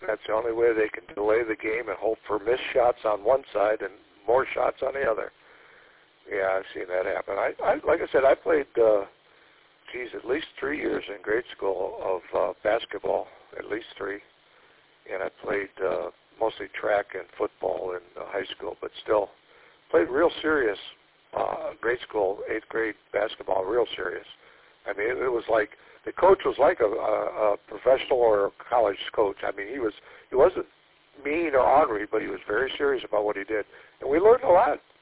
That's the only way they can delay the game and hope for missed shots on one side and more shots on the other. Yeah, I've seen that happen. I like I said, I played, at least 3 years in grade school of basketball, at least 3. And I played mostly track and football in high school, but still played real serious grade school, 8th grade basketball, real serious. I mean, it was like the coach was like a professional or a college coach. I mean, he wasn't mean or ornery, but he was very serious about what he did. And we learned a lot.